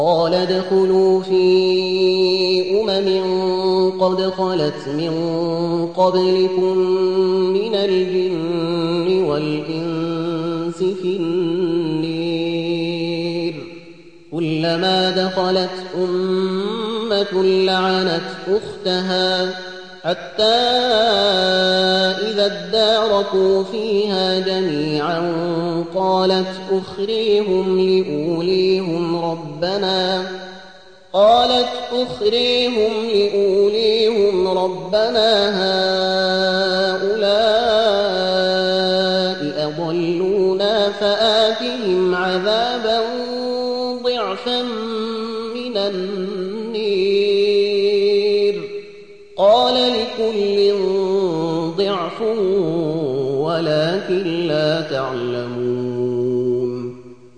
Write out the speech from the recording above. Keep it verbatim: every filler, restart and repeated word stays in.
قال ادخلوا في أمم قد خلت من قبلكم من الجن والإنس في النير كلما دخلت أمة لعنت أختها حتى إذا اداركوا فيها جميعا قالت أخريهم لأوليهم ربنا قالت أخريهم لأوليهم ربنا هؤلاء أضلونا فآتهم عذابا ضعفا من النير قال لكل ضعف ولكن لا تعلمون